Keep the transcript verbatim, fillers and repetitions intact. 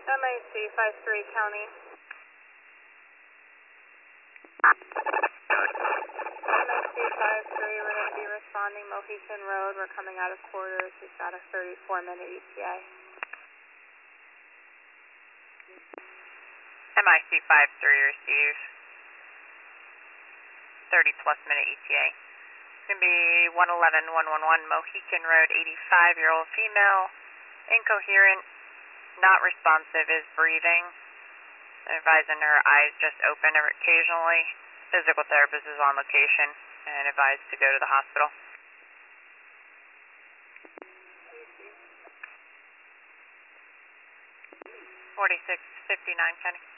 M I C five three County. M I C five three, we're going to be responding Mohican Road. We're coming out of quarters. We've got a thirty-four minute E T A. M I C five three, receive. thirty plus minute E T A. It's going to be one eleven one one one Mohican Road, eighty-five year old female, incoherent, not responsive, is breathing. Advising her eyes just open occasionally. Physical therapist is on location and advised to go to the hospital. forty-six fifty-nine, Kenny.